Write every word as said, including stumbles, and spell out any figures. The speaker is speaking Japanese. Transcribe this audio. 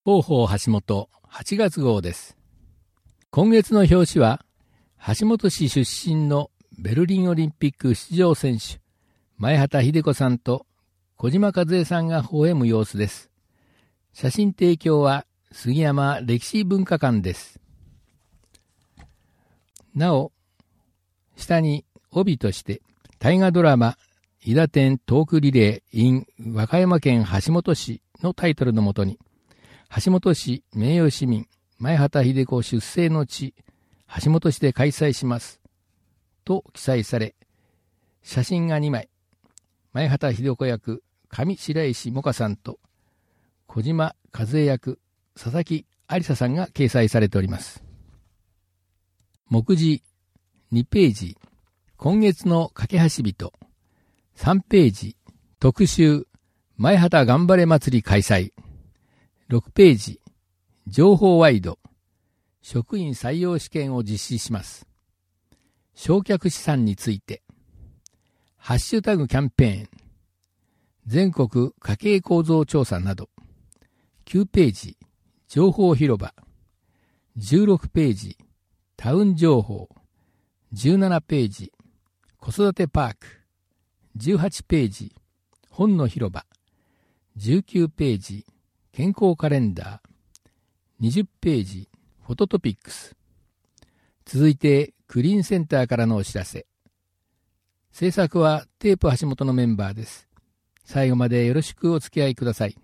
広報橋本はちがつ号です。今月の表紙は、橋本市出身のベルリンオリンピック出場選手、前畑秀子さんと小島和恵さんが微笑む様子です。写真提供は杉山歴史文化館です。なお、下に帯として、大河ドラマ、伊田天トークリレー in 和歌山県橋本市のタイトルのもとに、橋本市名誉市民前畑秀子出生の地橋本市で開催しますと記載され、写真がにまい、前畑秀子役上白石萌歌さんと小島和恵役佐々木有沙さんが掲載されております。目次にページ、今月の架け橋人、さんページ、特集前畑頑張れ祭り開催、ろくページ、情報ワイド、職員採用試験を実施します。焼却資産について、ハッシュタグキャンペーン、全国家計構造調査など、きゅうページ、情報広場、じゅうろくページ、タウン情報、じゅうななページ、子育てパーク、じゅうはちページ、本の広場、じゅうきゅうページ、健康カレンダー、にじゅうページ、フォトトピックス。続いて、クリーンセンターからのお知らせ。制作はテープ橋本のメンバーです。最後までよろしくお付き合いください。